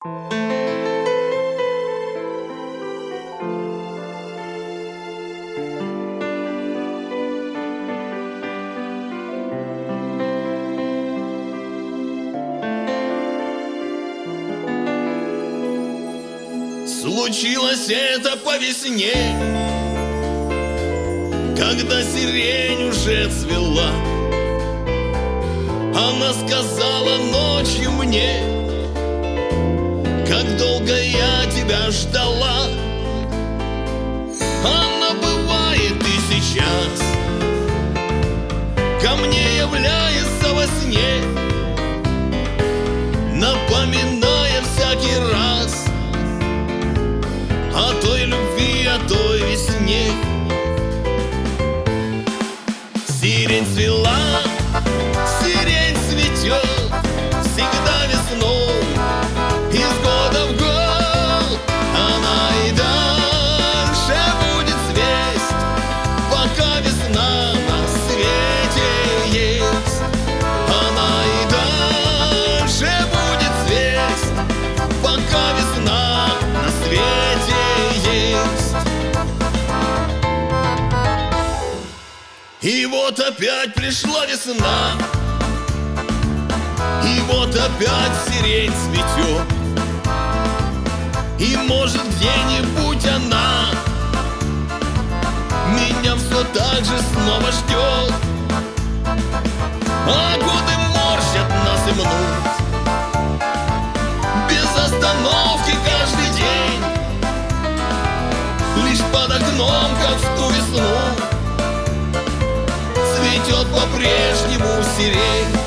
Случилось это по весне, когда сирень уже цвела. Она сказала ночью мне, как долго я тебя ждала. Она бывает и сейчас, ко мне является во сне, напоминая всякий раз о той любви, о той весне. Сирень цвела, сирень цветет всегда весной, из года в год. Она и дальше будет цвесть, пока весна на свете есть. Она и дальше будет цвесть, пока весна на свете есть. И вот опять пришла весна, и вот опять сирень цветет. И может где-нибудь она меня все так же снова ждет. А годы морщат нас и мнут без остановки каждый день. Лишь под окном, как в ту весну, цветет по-прежнему сирень.